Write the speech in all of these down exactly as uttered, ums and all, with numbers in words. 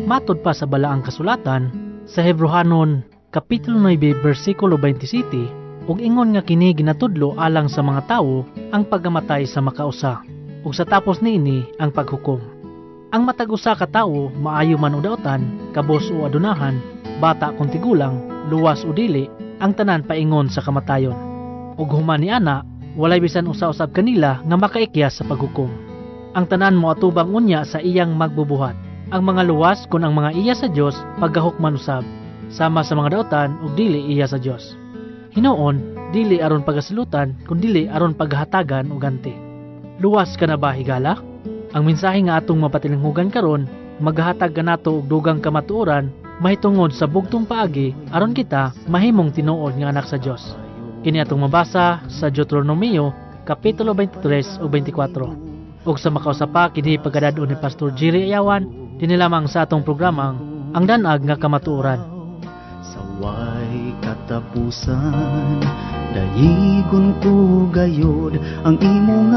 Matod pa sa balaang kasulatan, sa Hebrehanon, Kapitulo nine, versikulo twenty-seven, ug ingon nga kini ginatudlo alang sa mga tawo ang paggamatay sa makausa, ug sa tapos niini ang paghukom. Ang matag usa ka tawo maayo man o daotan, kabos o adunahan, bata kung tigulang, luwas o dili, ang tanan paingon sa kamatayon. Ug human ni ana, walay bisan usa-usab kanila nga makaikyas sa paghukom. Ang tanan moatubang unya sa iyang magbubuhat. Ang mga luwas kun ang mga iya sa Dios paggahukman usab, sama sa mga daotan ug dili iya sa Dios. Hinuon, dili aron pagasilutan kundi aron paghatagan og ganti. Luwas ka na ba, higala? Ang mensahe nga atong mapatilinghugan karon, maghahatag kanato og dugang kamatuoran mahitungod sa bugtong paagi aron kita mahimong tinuod nga anak sa Dios. Kini atong mabasa sa Deuteronomio Kapitulo twenty-three ug twenty-four. Ug sa makausa pa kini pagkadadon ni Pastor Jerry Ayawan dinhi lamang sa atong programang Ang Danag nga Kamatuoran. Saway katapusan, dayigon ko gayod ang imong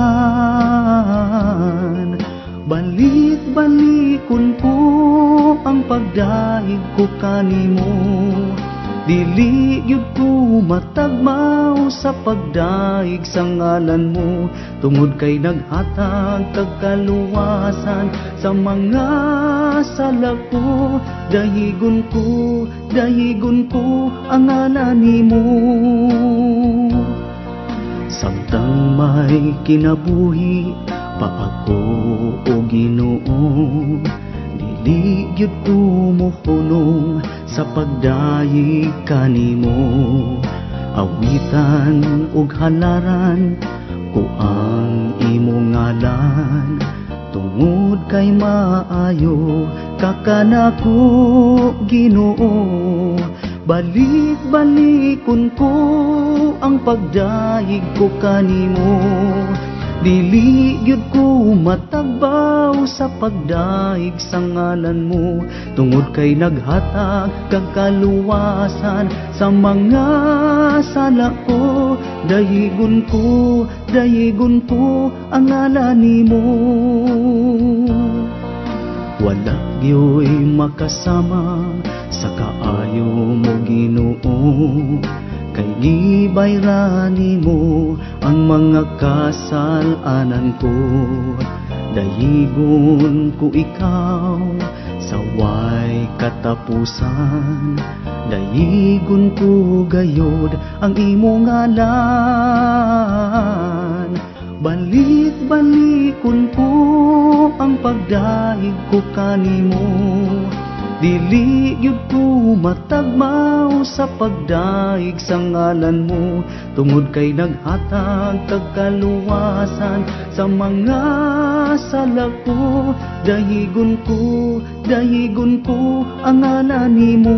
ngalan. Balik-balikon ko ang pagdahig ko kanimo. Dili gyud ko matagmaw sa pagdaig sa ngalan mo, tungod kay naghatag kag kaluwasan sa mga sala ko. Dahigon ko, dahigon ko ang ngalan nimo. Samtang may kinabuhi pa ako o Ginoo, dili gyud ko mohunong sa pagdayeg kanimo. Awitan ug halaran ko ang imong ngalan, tungod kay maayo ka kanako Ginoo. Balik-balikon ko ang pagdayeg ko kanimo. Dili gyud ko matagbaw sa pagdaig sa ngalan mo, tungod kay naghatag kag kaluwasan sa mga sala ko. Dayigon ko, dayigon ko ang ngalan nimo. Wala gyoy makasama sa kaayo mo Ginoo, kay gibayran nimo ang mga kasalanan ko. Dayigon ko ikaw sa way katapusan, dayigon ko gayod ang imong ngalan. Balik-balikon ko ang pagdaig ko kanimo. Dili gyud ko matagmaw sa pagdaig sa ngalan mo, tungod kay naghatag kag kaluwasan sa mga sala ko. Dayigon ko, dayigon ko ang ngalan nimo.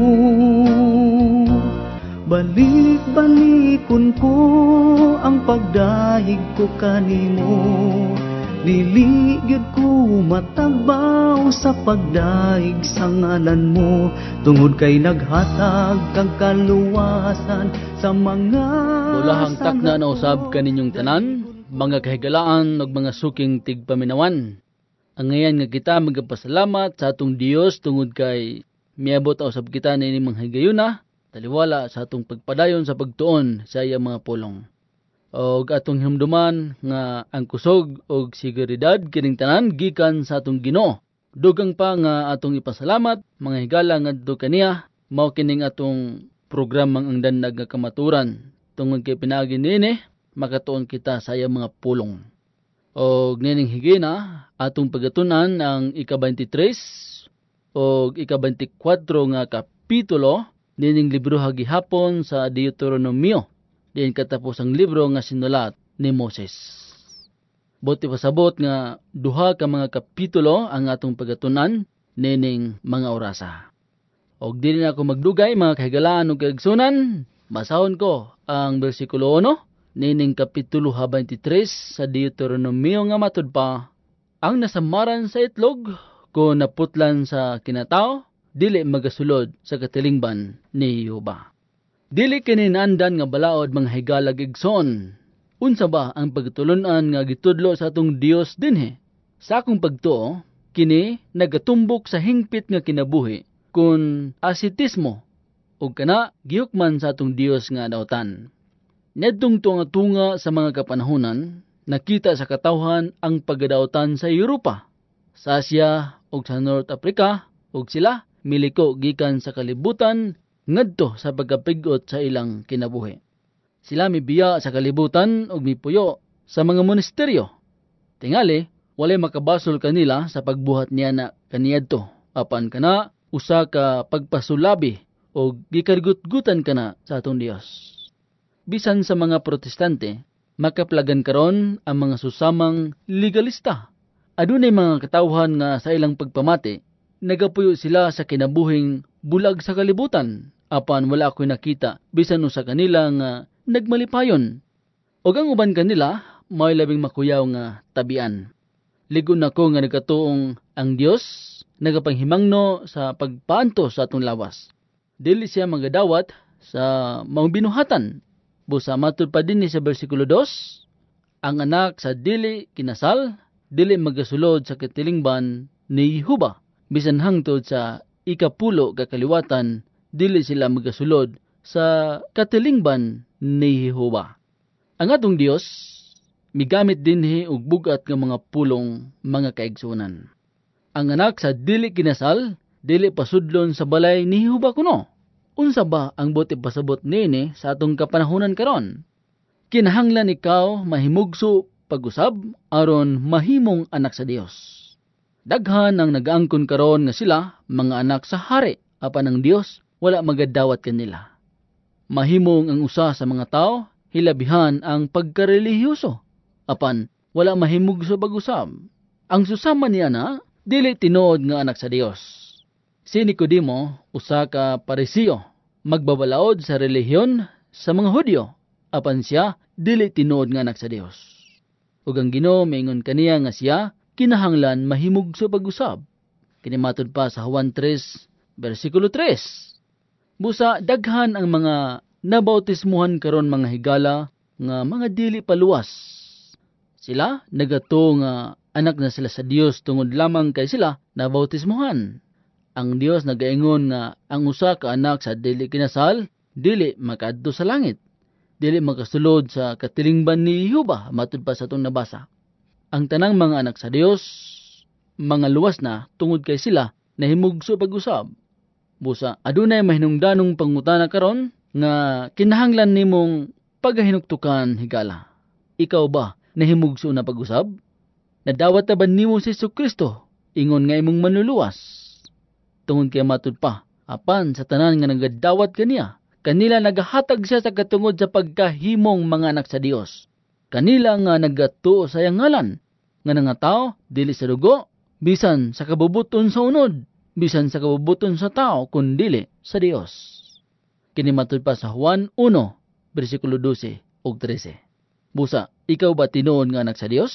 Balik-balikon ko ang pagdaig ko kanimo. Dili gyud ko matagbaw sa pagdaig sa ngalan mo, tungod kay naghatag kag kaluwasan sa mga Dulahang takna na usab kaninyong tanan, mga kahigalaan ug mga suking tigpaminawan. Ang ngayan nga kita magapasalamat sa atong Dios tungod kay miabot usab kita nini mga higayuna, taliwala sa atong pagpadayon sa pagtuon sa iyang mga pulong. Og atong himduman nga ang kusog og seguridad kining tanan gikan sa atong Ginoo. Dugang pa nga atong ipasalamat mga higala ngadto kaniya, mao kining atong programang Ang Danag nga Kamatuoran. Tungod kay pinaagi nini makatuon kita sa iyang mga pulong. Og nining higina atong pagatunan ang ika-twenty-three og ika-twenty-four nga kapitulo nining libro gihapon sa Deuteronomio. Diin katapos ang libro nga sinulat ni Moses. Buti pasabot nga duha ka mga kapitulo ang atong pagatunan nining mga orasa. Og dili na ako magdugay mga kahigalaan ug kaigsunan, basahon ko ang bersikulo one nining kapitulo twenty-three sa Deuteronomio nga matud pa, ang nasamaran sa itlog ko naputlan sa kinatao, dili magasulod sa katilingban ni Jehova. Dili kini naandan nga balaod mga higalag igsoon. Unsa ba ang pagtulunan nga gitudlo sa atong Dios dinhi? Sa akong pagtuo, kini nagatumbok sa hingpit nga kinabuhi kun ascetismo ug kana gihukman sa atong Dios nga daotan. Niadtong tunga-tunga sa mga kapanahunan, nakita sa katawhan ang pagadaotan sa Europa, sa Asia ug sa North Africa, ug sila miliko gikan sa kalibutan ngadto sa pagkapig-ot sa ilang kinabuhi. Sila mibiya sa kalibutan ug mipuyo sa mga monasteryo. Tingali, walay makabasol kanila sa pagbuhat niya na kaniadto, apan kana usa ka pagpasulabi ug gikargut-gutan kana sa atong Dios. Bisan sa mga protestante, makaplagan karon ang mga susamang legalista. Adunay mga katawhan nga sa ilang pagpamati, nagapuyo sila sa kinabuhing bulag sa kalibutan, apan wala ako'y nakita bisan usa kanila nga nagmalipayon. Og ang uban kanila, may labing makuyaw nga tabian. Ligon ako nga nagatuong ang Dios nagapanghimangno sa pagpaanto sa atong lawas. Dili siya magadawat sa maubinuhatan. Busa matud pa din ni sa bersikulo two, ang anak sa dili kinasal, dili magasulod sa katilingban ni Jehovah. Bisan hangtod sa ikapulo kakaliwatan, dili sila magasulod sa katilingban ni Jehovah. Ang atong Dios migamit dinhi og bugat nga mga pulong mga kaigsunan. Ang anak sa dili kinasal, dili pasudlon sa balay ni Jehovah kuno. Unsa ba ang buti pasabot nini sa atong kapanahunan karon? Kinahanglan ikaw mahimugso pag-usab aron mahimong anak sa Dios. Daghan ang nag-angkon karon nga sila mga anak sa hari, apan ang Dios wala magadawat kanila. Mahimong ang usa sa mga tao hilabihan ang pagkarelihiyoso, apan wala mahimugso pag-usab. Ang susama niya na dili tinuod nga anak sa Dios. Si Nicodemo, usa ka Parisiyo, magbabalaod sa relihiyon sa mga Hudyo, apan siya dili tinuod nga anak sa Dios. Ug ang Ginoo miingon kaniya nga siya kinahanglan mahimugso pag-usab. Kini matud pa sa Juan three bersikulo three. Busa daghan ang mga nabautismuhan karon mga higala nga mga dili paluwas. Sila nagato nga anak na sila sa Dios tungod lamang kay sila nabautismuhan. Ang Dios nagaingon nga ang usa ka anak sa dili kinasal dili makaadto sa langit, dili makasulod sa katilingban ni Jehovah, matud pa sa atong nabasa. Ang tanang mga anak sa Dios mga luwas na tungod kay sila nahimugso pag-usab. Busa adunay mahinungdanong pangutana karon nga kinahanglan nimong pagahinuktukan higala. Ikaw ba nahimugso na pag-usab? Nadawat na ba nimo si Jesucristo ingon nga imong manluluwas? Tungod kay matud pa, apan sa tanan nga nagadawat kaniya, kanila nagahatag siya sa katungod sa pagkahimong mga anak sa Dios. Kanila nga nagatuo sa iyang ngalan, nga nga tao dili sa dugo, bisan sa kabubuton sa unod, bisan sa kabubuton sa tao kundili sa Dios. Kini matud pa sa Juan one bersikulo twelve ug thirteen. Busa, ikaw ba tinuod nga anak sa Dios?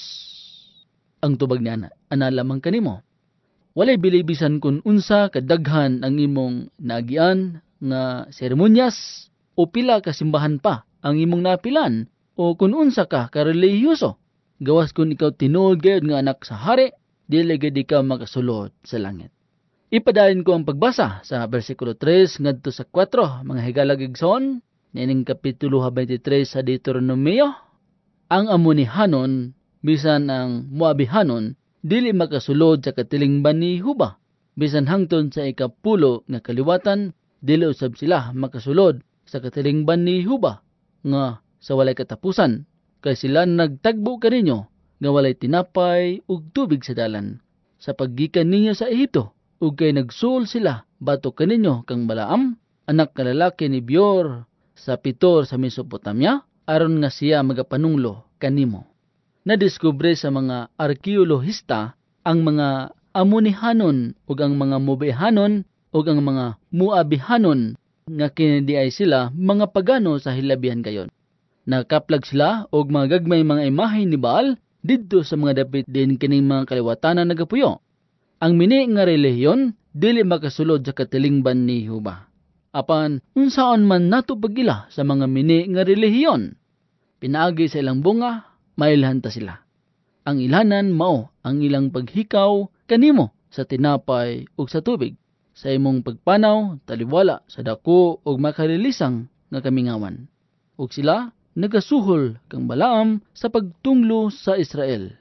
Ang tubag niya ana lamang kanimo. Walay bilibisan kung unsa kadaghan ang imong naagian nga seremonyas o pila ka simbahan pa ang imong napilan o kung unsa ka karelihiyoso. Gawas kung ikaw tinuod gayud nga anak sa hari, dili gid ikaw makasulod sa langit. Ipadayon ko ang pagbasa sa bersikulo three ngadto sa four, mga higala gigsoon, nining kapitulo twenty-three sa Deuteronomio. Ang Amonihanon bisan ang Moabihanon dili makasulod sa katilingban ni Jehovah. Bisan hangtod sa ikapulo nga kaliwatan, dili usab sila makasulod sa katilingban ni Jehovah nga sa walay katapusan, kay sila nagtagbo kaninyo nga walay tinapay ug tubig sa dalan sa paggikan ninyo sa Ehipto, ug kay nagsuol sila batok kaninyo kang Balaam, anak nga lalaki ni Beor sa Pitor sa Mesopotamia, aron nga siya magapanunglo kanimo. Nadiskubre sa mga arkeolohista ang mga Amonihanon ug ang mga Moabihanon ug ang mga Moabihanon nga kini ay sila mga pagano sa hilabihan kayon. Nakaplag sila og mga gagmay mga imahe ni Baal didto sa mga dapit din kining mga kaliwatanan nagapuyo. Ang mini nga relihiyon dili makasulod sa katilingban ni Jehovah. Apan unsaon man nato pagila sa mga mini nga relihiyon, pinaagi sa ilang bunga mailhan ta sila. Ang ilhanan mao ang ilang paghikaw kanimo sa tinapay ug sa tubig. Sa imong pagpanaw, taliwala sa dako ug makalilisang nga kamingawan. Ug sila nagasuhol kang Balaam sa pagtunglo sa Israel.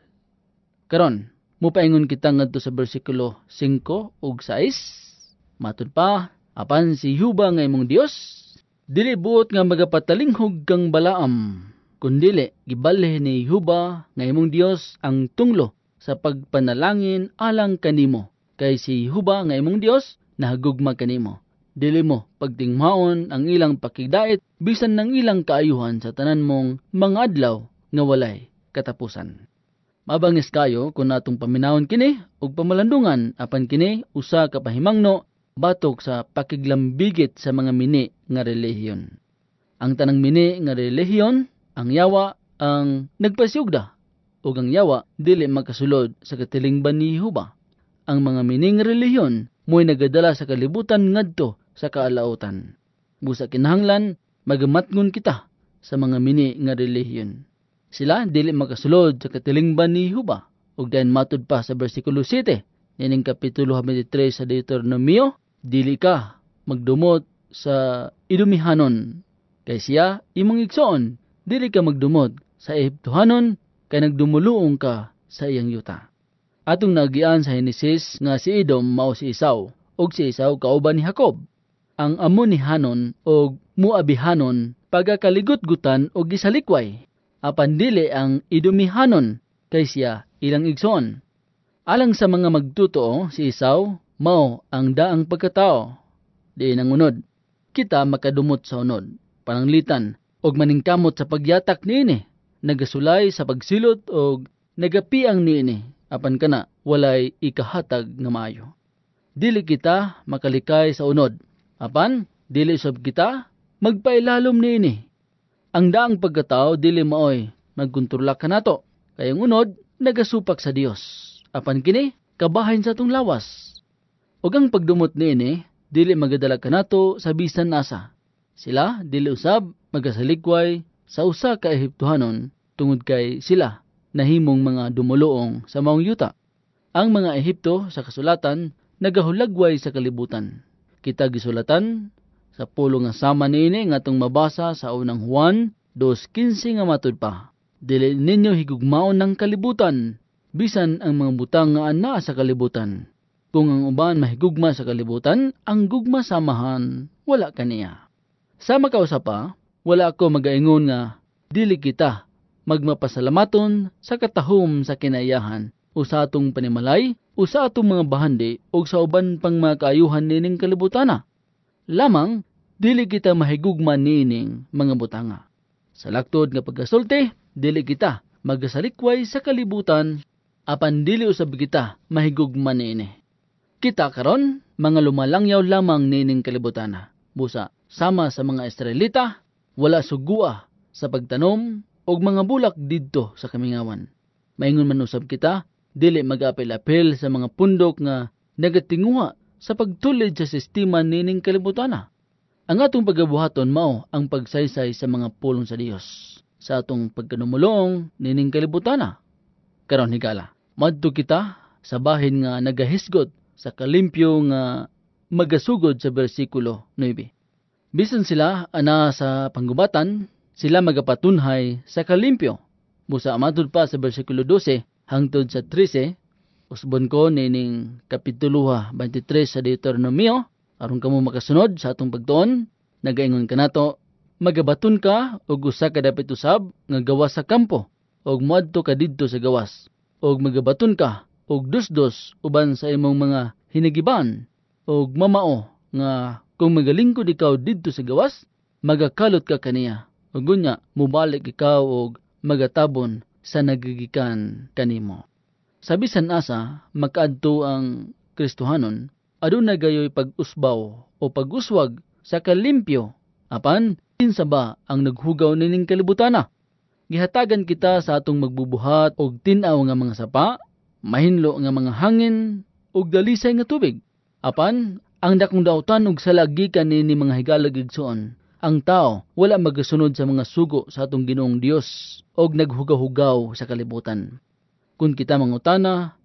Karon, mupaingon kita ngadto sa bersikulo singko ug sais. Matud pa, apan si Yuba nga imong Dios, dili buot nga magapatalinghog kang Balaam, kundili gibalih ni Yuba nga imong Dios ang tunglo sa pagpanalangin alang kanimo. Kay si Yuba nga imong Dios nahagugma kanimo. Dili mo pagtingmaon ang ilang pakigdait bisan ng ilang kaayuhan sa tanan mong mga adlaw nga walay katapusan. Mabangis kayo kung natong paminawon kini ug pamalandungan apan kini usa ka pahimangno batok sa pakiglambigit sa mga mini nga relihiyon. Ang tanang mini nga relihiyon, ang yawa ang nagpasiugda ug ang yawa dili makasulod sa katilingban ni Yuba. Ang mga mini nga relihiyon mo'y nagadala sa kalibutan ngadto sa kaalautan. Busa kinahanglan magamatngon kita sa mga mini nga relihiyon. Sila dili makasulod sa katilingban ni Yuba. Ug dayon matud pa sa bersikulo siete, nining kapitulo twenty-three sa Deuteronomio, dili ka magdumot sa Idumihanon, kay siya imong igsoon, dili ka magdumot sa Ehiptohanon, kay nagdumuluong ka sa iyang yuta. Atong nagian sa Henesis nga si Edom mao si Esau, ug si Esau kauban ni Jacob. Ang Amonihanon ug Moabihanon pagakaligut-gutan og gisalikway, apan dili ang Edomihanon kay siya ilang igsoon. Alang sa mga magtutoo, si Esau mao ang daang pagkatao. Di nangunod, kita makadumot sa unod, pananglitan og maningkamot sa pagyatak niini, nagasulay sa pagsilot og nagapiang niini. Apan kana walay ikahatag nga maayo. Dili kita makalikay sa unod, apan dili usab kita magpailalom niini. Ang daang pagkatao dili maoy magkontrola kanato, kay ang unod nagasupak sa Dios. Apan kini kabahin sa atong lawas. Ug ang pagdumot niini dili magadala kanato sa bisan asa. Sila dili usab magasalikway sa usa ka Ehiptohanon tungod kay sila nahimong mga dumuluong sa maong yuta. Ang mga Ehipto sa kasulatan nagahulagway sa kalibutan. Kita gisulatan sa pulo nga sama niini nga atong mabasa sa unang Juan two fifteen nga matud pa. Dili ninyo higugmaon ng kalibutan, bisan ang mga butang nga ana sa kalibutan. Kung ang uban mahigugma sa kalibutan, ang gugma samahan wala kaniya. Sa makausa pa, wala ako magaingon nga dili kita magmapasalamaton sa katahom sa kinayahan o sa atong panimalay o sa atong mga bahandi o sa uban pang mga kaayuhan nining kalibutana. Lamang, dili kita mahigugma nining mga butanga. Sa laktod nga pagkasulti, dili kita magasalikway sa kalibutan, apan dili usab kita mahigugma niini. Kita karon mga lumalangyaw lamang nining kalibutana. Busa, sama sa mga Israelita, wala sugua sa pagtanom og mga bulak didto sa kamingawan. Maingon man usab kita, dili mag-apil-apil sa mga pundok nga nagatinguha sa pagtulid sa sistema nining kalibutana. Ang atong pagabuhaton mao ang pagsaysay sa mga pulong sa Dios sa atong pagkanumulong nining kalibutana. Karon higala, madto kita sa bahin nga nagahisgot sa kalimpyo nga magasugod sa bersikulo nine. Bisan sila ana sa panggubatan, sila magapatunhay sa kalimpyo. Busa matud pa sa bersikulo twelve hangtod sa thirteen, usbon ko nining kapitulo twenty-three sa Deuteronomio, aron kamo makasunod sa atong pagtuon, nagaingon kanato, magabaton ka og usa ka dapit usab nga gawas sa kampo, og moadto ka didto sa gawas, og magabaton ka og dos-dos uban sa imong mga hinagiban, og mamao nga kung magalingkod ikaw didto sa gawas, magakalot ka kaniya. Ug gunya mubalik ikaw og magatabon sa nagigikan kanimo. Sa bisan asa makaadto ang Kristohanon, aduna gayoy pag-usbaw o pag-uswag sa kalimpyo, apan kinsa ba ang naghugaw nining kalibutana? Gihatagan kita sa atong magbubuhat og tin-aw nga mga sapa, mahinlo nga mga hangin ug dalisay nga tubig. Apan ang dakong dautan ug salagikan nini mga higalag igsoon. Ang tao wala magasunod sa mga sugo sa atong Ginoong Dios og naghugaw-hugaw sa kalibutan. Kung kita mangutana,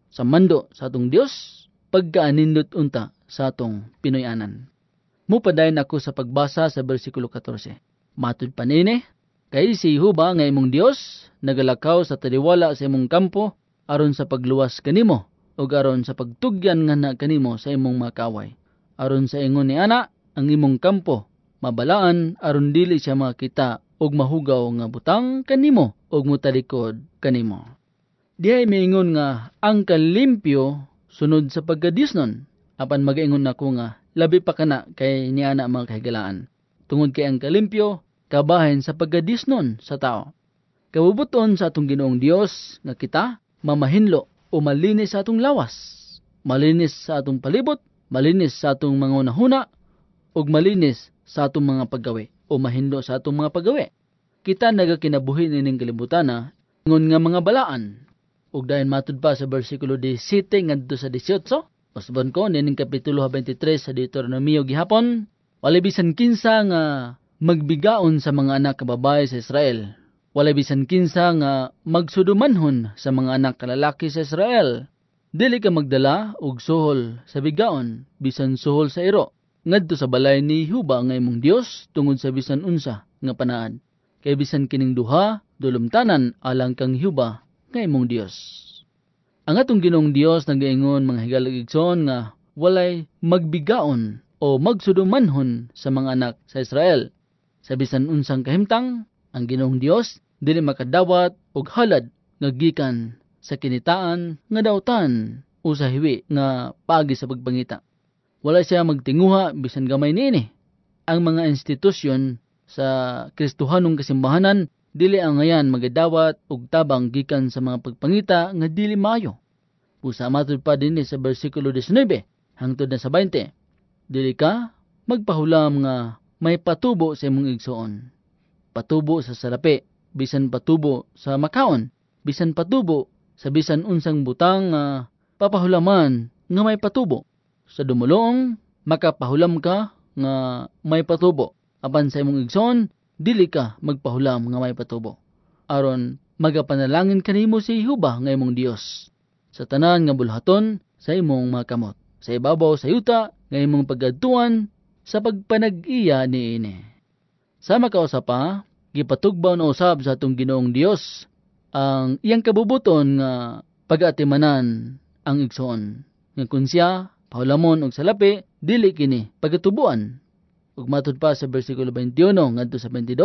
sa mando sa atong Dios, pagkaanindot unta sa atong Pinoyanan. Mupadayon ako sa pagbasa sa bersikulo fourteen. Matud panini, kay si Jehova nga imong Dios nagalakaw sa taliwala sa imong kampo aron sa pagluwas kanimo ug aron sa pagtugyan nga na kanimo sa imong makaway. Aron sa ingon ni ana ang imong kampo mabalaan aron dili siya makita og mahugaw nga butang kanimo og mutalikod kanimo. Dihay miingon nga ang kalimpyo sunod sa pagkadisnon. Apan magaingon nako nga labi pa kana kay niana mga kahigalaan. Tungod kay ang kalimpyo kabahin sa pagkadisnon sa tao. Kabubuton sa atong Ginoong Dios nga kita mamahinlo o malinis sa atong lawas, malinis sa atong palibot, malinis sa atong mga unahuna, ug malinis sa atong mga paggawi o mahinlo sa atong mga paggawi. Kita nagakinabuhi nining kalibutan na ngon nga mga balaan. Ug dayon matud pa sa bersikulo seventeen ngadto sa eighteen, usbon ko nining kapitulo twenty-three sa Deuteronomio gihapon, walay bisan kinsa nga magbigaon sa mga anak ka babae sa Israel. Walay bisan kinsa nga magsudumanhon sa mga anak kalalaki sa Israel. Dili ka magdala og suhol sa bigaon, bisan suhol sa iro, ngadto sa balay ni Jehova nga imong Dios tungod sa bisan unsa nga panaad. Kay bisan kining duha, dulumtanan alang kang Jehova nga imong Dios. Ang atong Ginoong Dios nagaingon mga higalag-igsoon nga walay magbigaon o magsudumanhon sa mga anak sa Israel. Sa bisan unsang kahimtang, ang Ginoong Dios dili makadawat og halad nga gikan sa kinitaan nga dawtan o sa hiwi nga pagi sa pagpangita. Wala siya magtinguha bisan gamay niini. Ang mga institusyon sa Kristohanong kasimbahanan dili ang ngayan magadawat og tabang gikan sa mga pagpangita nga dili maayo. Pusa matud pa dinhi sa bersikulo nineteen hangtod na sa twenty. Dili ka magpahulam nga may patubo sa imong igsoon. Patubo sa salapi, bisan patubo sa makaon, bisan patubo sa bisan unsang butang nga uh, papahulaman nga may patubo. Sa dumulong, makapahulam ka nga may patubo. Apan sa imong igsoon, dili ka magpahulam nga may patubo. Aron magapanalangin kanimo si Jehova nga imong Dios sa tanan nga bulhaton sa imong mga kamot, sa ibabaw sa yuta nga imong pagadtuan sa pagpanag-iya niini. Sa makausapa, gipatugbaw na usab sa atong Ginoong Dios ang iyang kabubuton nga pag-atimanan ang igsoon. Nga kun siya pahulamon og salapi, dili kini pagatubuan. Ug matud pa sa bersikulo twenty-one ngadto sa twenty-two,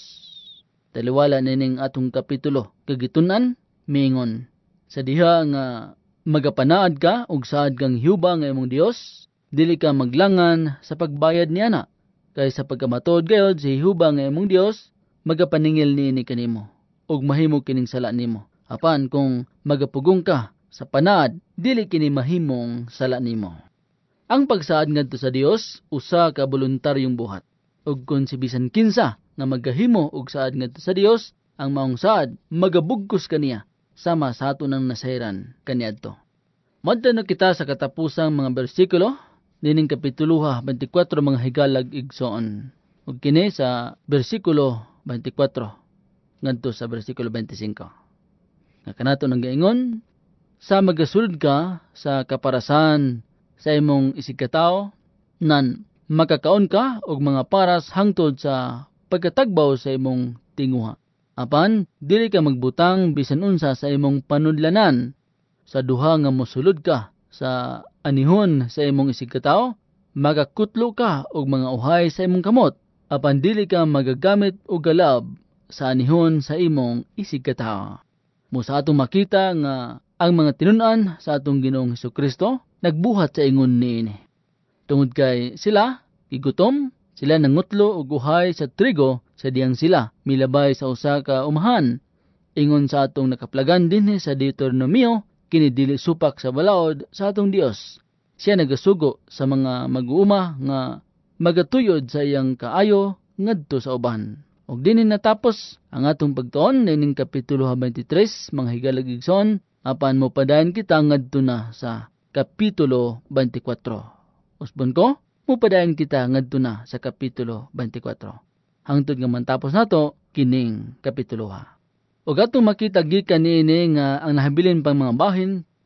taliwala nining atong kapitulo kagitunan miingon sa diha nga magapanaad ka og saad kang Jehova nga imong Dios, dili ka maglangan sa pagbayad niana. Kay sa pagkamatod gayod si Jehova nga imong Dios, magapaningil niini kanimo ug mahimo kining sala nimo. Apan kung magapugong ka sa panaad, dili kini mahimong sala nimo. Ang pagsaad ngadto sa Dios usa ka voluntaryong buhat. Ug kun si bisan kinsa nga magahimo og saad ngadto sa Dios, ang maong saad magabugkos kaniya sama sa ato nang nasayran kaniadto. Madto na kita sa katapusang mga bersikulo nining kapitulo twenty-four mga higalag igsoon. Ug kini sa bersikulo twenty-four ngadto sa bersikulo twenty-five. Nga kanato nang gaingon, sa magasulod ka sa kaparasan sa imong isigkatao, nan makakaon ka og mga paras hangtod sa pagkatagbaw sa imong tinguha. Apan dili ka magbutang bisan unsa sa imong panudlanan sa duha nga mosulod ka sa anihon sa imong isigkatao, magakutlo ka og mga uhay sa imong kamot, apan dili ka magagamit og galab sa anihon sa imong isigkatao. Mo sa atong makita nga ang mga tinun-an sa atong Ginoong Hesukristo nagbuhat sa ingon niini. Tungod kay sila gigutom, sila nangutlo og uhay sa trigo sa diyang sila milabay sa usa ka umahan. Ingon sa atong nakaplagan dinhi sa Deuteronomio, kini dili supak sa balaod sa atong Dios. Siya nagasugo sa mga mag-uuma nga magatuyod sa iyang kaayo ngadto sa uban. Og dinhi natapos ang atong pagtuon nining kapitulo twenty-three mga higalag igsoon, apan mopadayon kita ngadto na sa kapitulo twenty-four. Usbon ko, mopadayon kita ngadto na sa kapitulo twenty-four. Hangtod nga mantapos nato kining kapitulo. Og atong makita gikan niini nga ang nahabilin pang mga bahin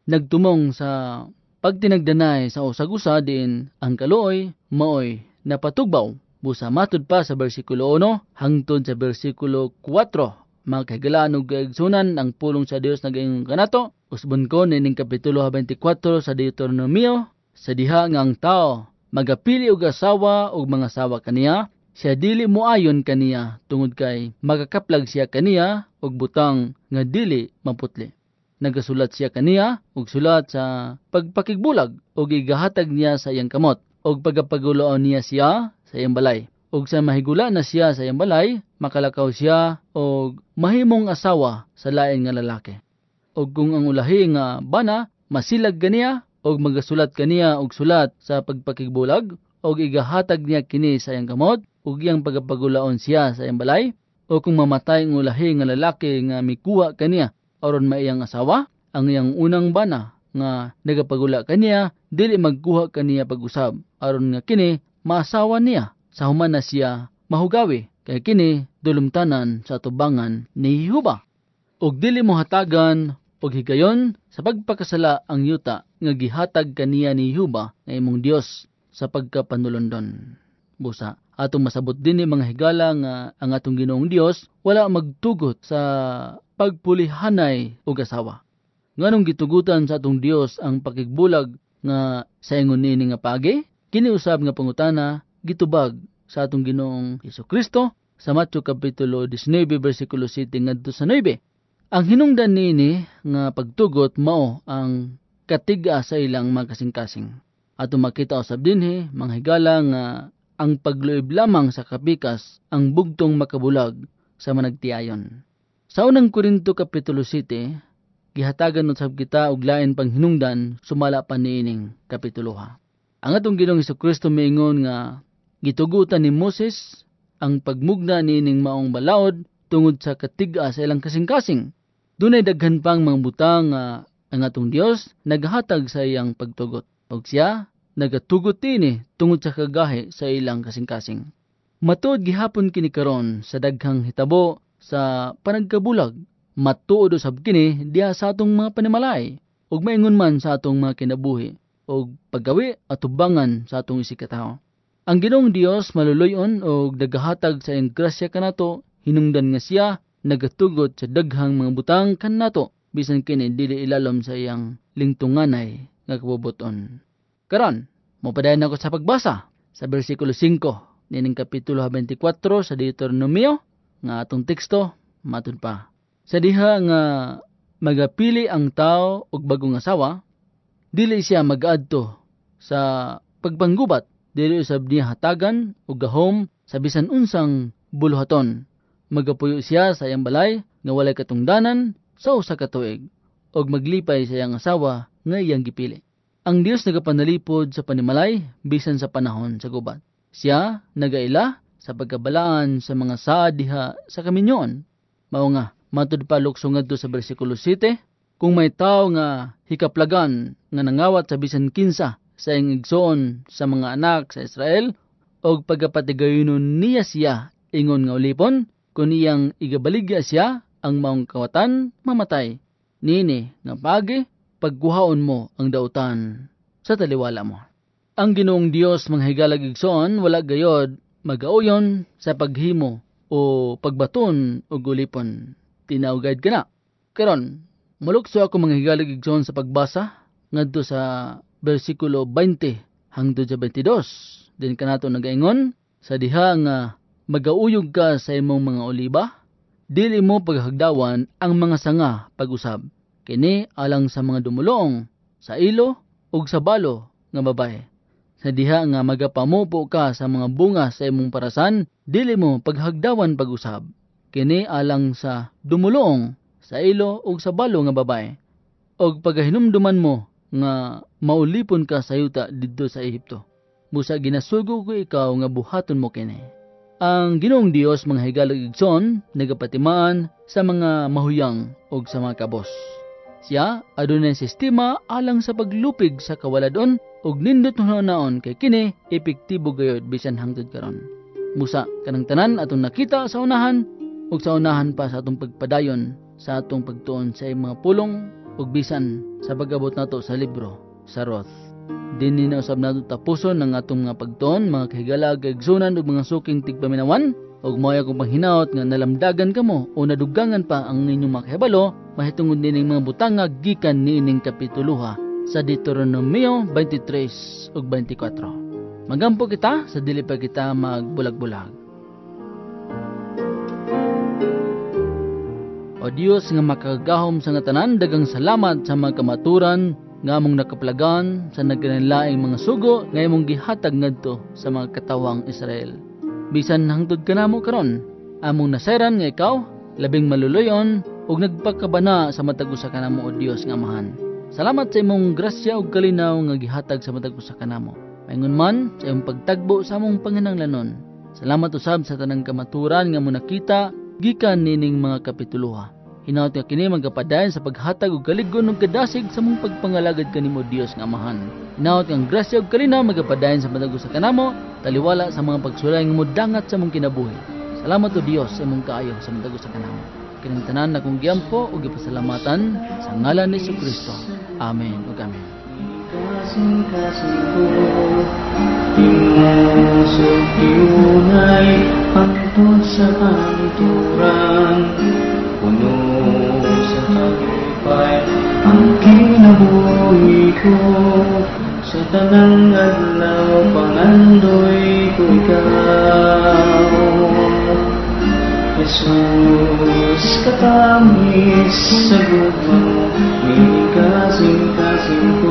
nagtumong sa pagtinagdanay sa usag-usa din ang kaluoy maoy napatugbaw. Busa matud pa sa bersikulo uno hangtod sa bersikulo kwatro. Mga kahigalaan ug kaigsunan ang pulong sa Dios nagaingon kanato. Usbon ko nining kapitulo twenty-four sa Deuteronomio, sa diha nga ang tao magapili og asawa og mga asawa kaniya, siya dili moayon kaniya tungod kay magakaplag siya kaniya og butang nga dili maputli. Nagasulat siya kaniya og sulat sa pagpakigbulag og igahatag niya sa iyang kamot og pagapaguloon niya siya sa iyang balay. Og sa mahigula na siya sa iyang balay, makalakaw siya og mahimong asawa sa lain nga lalaki. Og kung ang ulahi nga bana masilag kaniya og magasulat kaniya og sulat sa pagpakigbulag og igahatag niya kini sa iyang kamot ug iyang pagapagulaon siya sa iyang balay, o kung mamatay ang ulahi nga lalaki nga mikuha kaniya aron maiyang asawa, ang iyang unang bana nga nagapagula kaniya dili magkuha kaniya pag-usab aron nga kini maasawa niya sa human na siya mahugawi, kay kini dulumtanan sa tubangan ni Jehova. Og dili mo hatagan og higayon sa pagpakasala ang yuta nga gihatag kaniya ni Jehova nga imong Dios sa pagkapanulundon. Busa, atong masabot din ni mga higala nga ang atong Ginoong Dios wala magtugot sa pagpulihanay og asawa. Nganong gitugutan sa atong Dios ang pakigbulag nga sa ingon nini nga pagi? Kini usab nga pangutana gitubag sa atong Ginoong Hesukristo sa Matthew kapitulo nineteen bersikulo seven ngadto sa nine. Ang hinungdan nini nga pagtugot mao ang katiga sa ilang mga kasing-kasing. Ato makita usab dinhi mga higala nga ang pagluib lamang sa kapikas ang bugtong makabulag sa managtiayon. Sa unang Korinto kapitulo seven, gihatagan usab kita og lain pang hinungdan sumala pa niining kapituloha. Ang atong Ginoong Hesukristo miingon nga gitugutan ni Moses ang pagmugna niining maong balaod tungod sa katiga sa ilang kasing-kasing. Dunay daghan pang mga butang nga ang atong Dios naghatag sa iyang pagtugot. Og siya nagatugot ini tungod sa kagahi sa ilang kasing-kasing. Matuod gihapon kini karon sa daghang hitabo sa panagkabulag. Matuod usab kini diha sa atong mga panimalay ug maingon man sa atong mga kinabuhi og paggawi at tubangan sa atong isikatawo. Ang Ginoong Dios maluluyon og nagahatag sa iyang grasya kanato, hinungdan nga siya nagatugot sa daghang mga butang kanato bisan kini dili ilalom sa iyang lingtunganay nga kabubuton. Karon, mopadayon ako sa pagbasa sa bersikulo five nining kapitulo twenty-four sa Deuteronomio nga atong teksto matud pa. Sa diha nga magapili ang tao og bagong asawa, dili siya mag-adto sa pagpanggubat, dili usab niya hatagan og gahom sa bisan unsang buluhaton. Magapuyo siya sa iyang balay nga walay katungdanan sa usa ka tuig og maglipay sa iyang asawa nga iyang gipili. Ang Dios nagapanalipod sa panimalay bisan sa panahon sa gubat. Siya nagaila sa pagkabalaan sa mga saad diha sa kaminyoon. Mao nga matud pa lukso ngadto sa bersikulo seven, kung may tao nga hikaplagan nga nangawat sa bisan kinsa sa iyang igsoon sa mga anak sa Israel og pagapatigayonon niya siya ingon nga ulipon, kung iyang igabaligya siya ang maong kawatan mamatay. Nini nga pagi pagguhaon mo ang dautan sa taliwala mo. Ang Ginoong Dios mga higalag igsoon wala gayod magauyon sa paghimo o pagbaton o gulipon. Tinaugad ka na. Karon, mulukso ako mga higalag igsoon sa pagbasa ngadto sa bersikulo twenty hangtod sa twenty-two. Din kanato nagaingon sa diha nga magauyog ka sa imong mga oliba, dili mo paghagdawan ang mga sanga pag-usab. Kini alang sa mga dumulong sa ilo ug sa balo nga babae. Sa diha nga magapamupo ka sa mga bunga sa imong parasan, dili mo paghagdawan pag-usab. Kini alang sa dumulong sa ilo ug sa balo nga babae. Og pagahinumduman mo nga maulipon ka sa yuta didto sa Ehipto. Busa ginasugo ko ikaw nga buhaton mo kini. Ang Ginoong Dios mga higalag igsoon nagapatimaan sa mga mahuyang ug sa mga kabos. Siya adunay sistema alang sa paglupig sa kawaladon ug nindot hunaon kay kini epektibo gayud bisan hangtod karon. Musa kanang tanan atong nakita sa unahan ug sa unahan pa sa atong pagpadayon sa atong pagtuon sa mga pulong ug bisan sa pag-abot nato sa libro sa Ruth. Dinhi na usab nato tapuson ang atong mga pagtuon, mga kahigala, kaigsunan ug mga suking tigpaminawan. Ug mao akong panghinaot nga nalamdagan kamo o nadugangan pa ang ninyong mga kahibalo mahitungod nining mga butangag gikan niining kapitulo sa Deuteronomio twenty-three ug twenty-four. Magampo kita sa dili pa kita magbulag-bulag. O Dios nga makagahom sa nga tanan, dagang salamat sa mga kamaturan nga among nakaplagan sa nagkanilaing mga sugo nga imong gihatag ngadto sa mga katawang Israel. Bisan hangtod kanamo karon, among naseran nga ikaw labing maluluyon ug nagpakabana sa matag usa kanamo o Dios nga Amahan. Salamat sa imong grasya ug kalinaw nga gihatag sa matag usa kanamo. Paingon man sa imong pagtagbo sa among panginahanglanon. Salamat usab sa tanang kamaturan nga mo nakita gikan nining mga kapitulo. Hinaut nga kini magapadayon sa paghatag og kalig-on ug kadasig sa mong pagpangalagad kanimo Dios nga Amahan. Hinaut nga ang grasya ug kalinaw magapadayon sa matag usa kanamo, taliwala sa mga pagsulay nga modangat sa mong kinabuhi. Salamat o Dios sa imong kaayo sa matag usa kanamo. Kining tanan akong giampo ug gipasalamatan sa ngalan ni Jesucristo. Amen ug amen. Kasing-kasing ko, tinusog tiunay, pangtod sa kanturan, puno sa kalipay, ang kinabuhi ko, sa tanang adlaw, pangandoy ko ikaw. Jesus, katamis sa gugma mo, may kasing-kasing ko,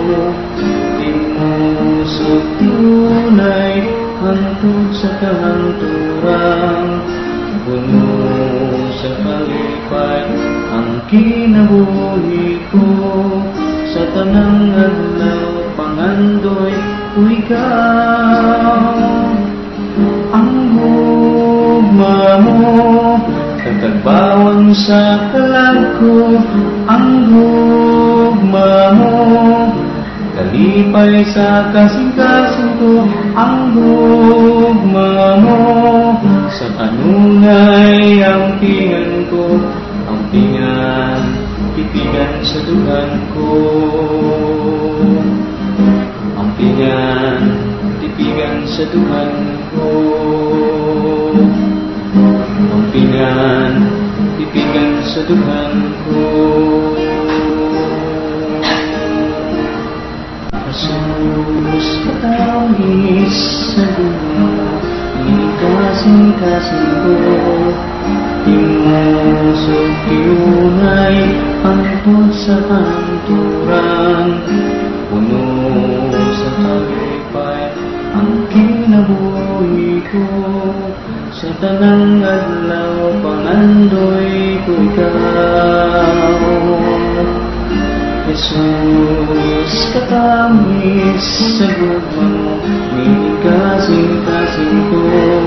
tinusog tunay, hantod sa kahanturan, puno sa kalipay, ang kinabuhi ko, sa tanang adlaw, pangandoy ko ikaw. Ang gugma mo, katagbawan sa kalag ko, ang gugma mo, kalipay sa kasing-kasing ko, ang gugma mo, sa kanunay ang pingan ko, ang pingan, titigan sa dugan ko. Ang pingan, titigan sa dugan ko. Ang pingan, titigan sa dugan ko. Jesus, katawis sa dugo, kasing-kasing ko, tinusog tiunay, pangtod sa kanturan, puno sa kalipay, ang kinabuhi ko, sa tanang adlaw, pangandoy ko ikaw. Jesus, katamis sa gugma mo, may kasing-kasing ko,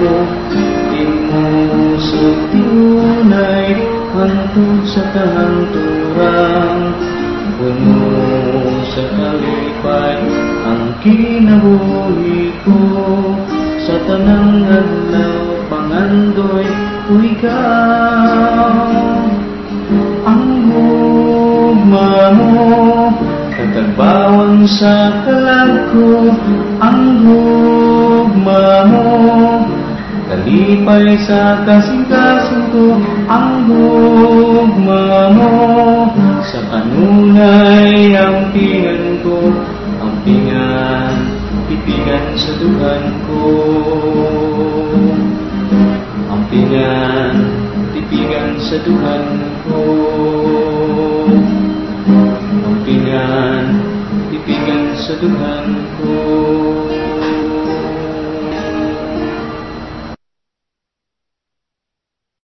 tinusog tiunay, hantod sa kahanturan, puno sa kalipay, ang kinabuhi ko, sa tanang adlaw, pangandoy ko ikaw. Ang gugma mo, katagbawan sa kalag ko, ang gugma mo, kalipay sa kasing-kasing ko, ang gugma mo, sa kanunay ang pingan ko, ang pingan, titigan sa dugan ko. Ang pingan, titigan sa dugan ko. Ang pingan, titigan sa dugan ko.